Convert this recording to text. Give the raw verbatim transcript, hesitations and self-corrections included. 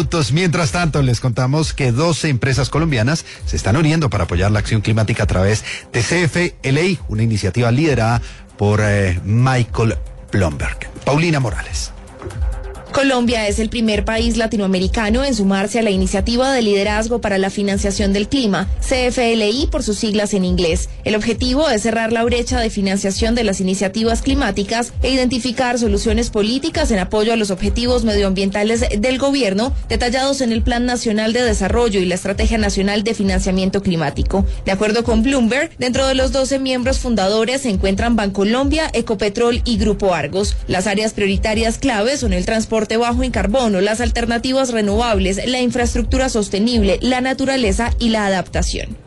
minutos. Mientras tanto, les contamos que doce empresas colombianas se están uniendo para apoyar la acción climática a través de C F L I, una iniciativa liderada por eh, Michael Bloomberg. Paulina Morales. Colombia es el primer país latinoamericano en sumarse a la iniciativa de liderazgo para la financiación del clima, C F L I por sus siglas en inglés. El objetivo es cerrar la brecha de financiación de las iniciativas climáticas e identificar soluciones políticas en apoyo a los objetivos medioambientales del gobierno, detallados en el Plan Nacional de Desarrollo y la Estrategia Nacional de Financiamiento Climático. De acuerdo con Bloomberg, dentro de los doce miembros fundadores se encuentran Bancolombia, Ecopetrol y Grupo Argos. Las áreas prioritarias clave son el transporte bajo en carbono, las alternativas renovables, la infraestructura sostenible, la naturaleza y la adaptación.